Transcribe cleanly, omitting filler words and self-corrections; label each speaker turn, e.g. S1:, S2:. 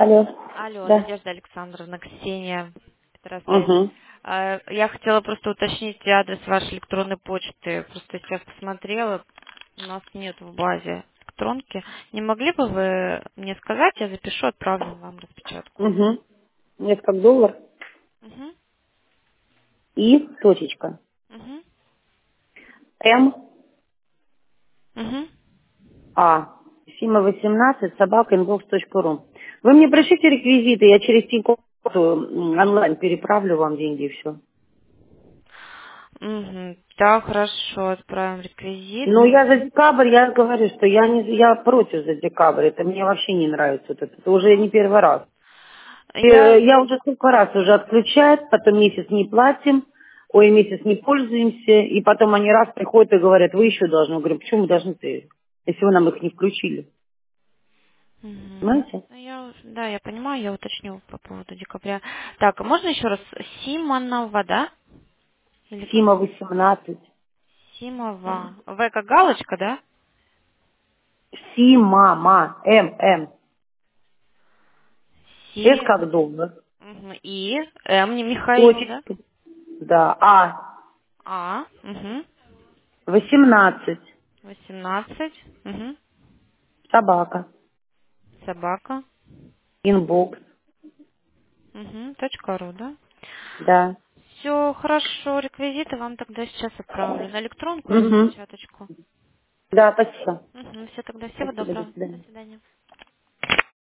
S1: Алло.
S2: Алло,
S1: Да.
S2: Надежда Александровна, Ксения Петросвет.
S1: Угу.
S2: Я хотела просто уточнить адрес вашей электронной почты. Просто сейчас посмотрела, у нас нет в базе электронки. Не могли бы вы мне сказать, я запишу, отправлю вам распечатку.
S1: Угу. Нет, как доллар.
S2: Угу,
S1: И точечка.
S2: угу,
S1: М.
S2: угу.
S1: А. Сима 18, собака, inbox.ru. Вы мне пришлите реквизиты, я через Тинькофф онлайн переправлю вам деньги и все.
S2: Угу. Да, хорошо, отправим реквизит.
S1: Но я за декабрь, я говорю, что я против за декабрь. Это мне вообще не нравится. Вот это уже не первый раз.
S2: Я...
S1: Я уже сколько раз уже отключают, потом месяц не платим, ой, месяц не пользуемся, и потом они раз приходят и говорят, вы еще должны. Я говорю, почему мы должны, если вы нам их не включили?
S2: Мгм.
S1: Понимаете?
S2: Да, я понимаю, я уточню по поводу декабря. Так, а можно еще раз? Симонова, да? Или как?
S1: Сима 18.
S2: Симова. В как галочка, да?
S1: Симама. М. С
S2: Си.
S1: как доллар.
S2: Мгм. И. М не Михаил, да?
S1: Точечка. Да. А.
S2: А. Угу.
S1: 18.
S2: 18. Угу.
S1: Собака.
S2: Собака.
S1: Инбокс.
S2: Угу. Точка ру, да?
S1: Да.
S2: Все, хорошо. Реквизиты вам тогда сейчас отправлю. На электронку и
S1: Угу.
S2: распечаточку.
S1: Да, спасибо.
S2: Угу. Все, тогда всего
S1: Спасибо, до
S2: доброго. До
S1: свидания.
S2: свидания.